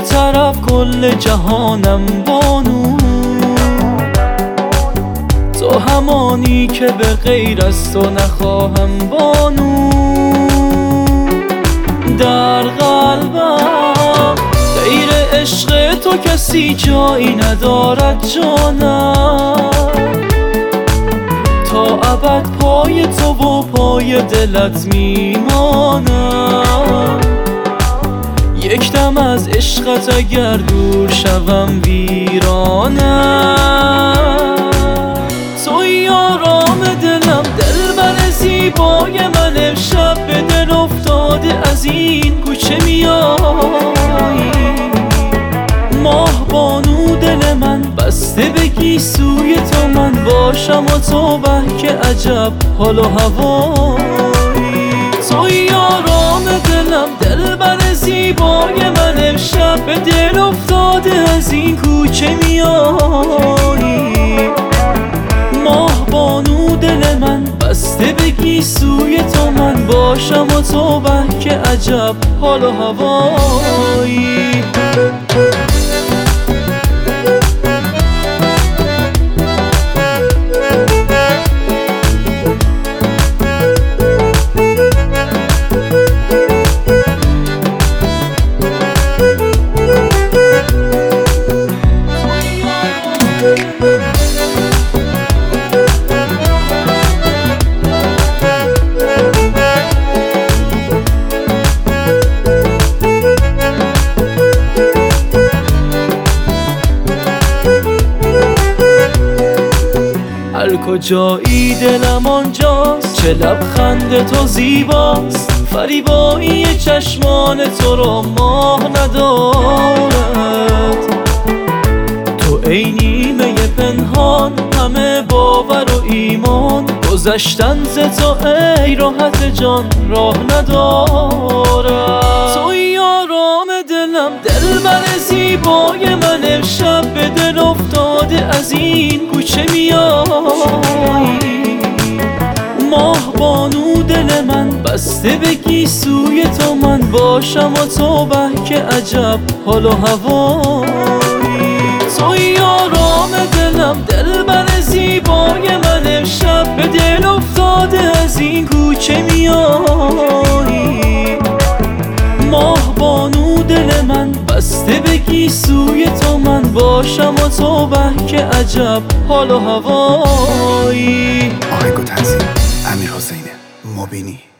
طرف کل جهانم بانو، تو همانی که به غیر از تو نخواهم بانو. در قلبم غیر عشق تو کسی جایی ندارد جانم، تا ابد پای تو و پای دلت میمانم. یک دم از عشقت اگر دور شوم ویرانم. توی آرام دلم، دلبر زیبای من، امشب به دل افتاده از این کوچه میایی. ماه بانو دل من بسته به گیسوی تو، من باشم و تو به که عجب حال و هوایی. توی آرام دلم، دلبر زیبای من، امشب به دل افتاده از این کوچه میایی. ماه بانو دل من بسته به گیسوی تو، من باشم و تو به که عجب حال و هوایی. هر کجایی دلم آنجاست، چه لبخند تو زیباست. فریبایی چشمان تو را ماه ندارد، تو ای نیمه پنهان، همه باور و ایمان. گذشتن ز تو ای راحت جان راه ندارد. توی آرام دلم، دلبر زیبای من، امشب به دل افتاده از این کوچه میایی. ماه بانو دل من بسته به گیسوی تو، من باشم و تو به که عجب حال و هوایی. توی آرام دلم، دلبر زیبای من، امشب به دل افتاده از این کوچه میایی. ماه بانو دل من بسته به گیسوی تو، من باشم و تو به که عجب حال و هوایی. آهنگ و تنظیم امیر حسین مبینی.